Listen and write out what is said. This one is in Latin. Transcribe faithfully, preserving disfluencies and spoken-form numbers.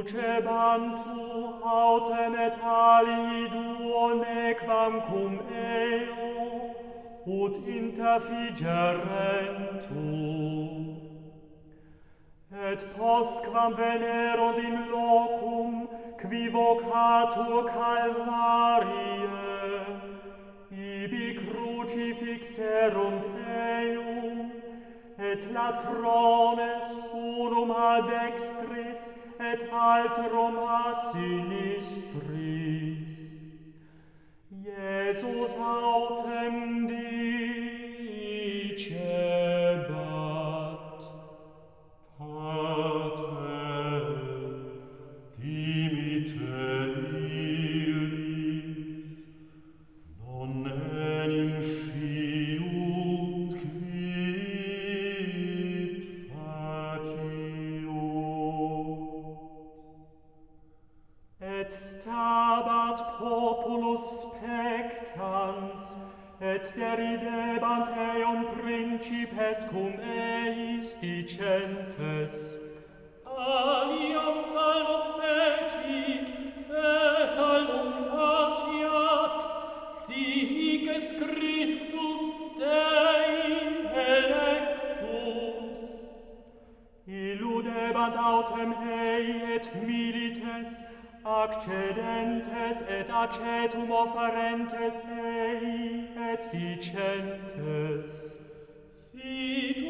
Ducebantu autem et ali duo nequam cum eo, ut interfigerentur. Et postquam venerunt in locum, qui vocatur Calvariae, ibi crucifixerunt eum, et latrones unum a dextris et alterum a sinistris. Iesus autem dicebat: Pater, dimite illis, non enim sciunt quid faciunt. Et stabat populus spectans, et deridebant eum principes cum eis dicentes: Alios salvos fecit, se salvum faciat, sic es Christus Dei electus. Illudebant autem ei et milites, accedentes et acetum offerentes ei, et dicentes: Sic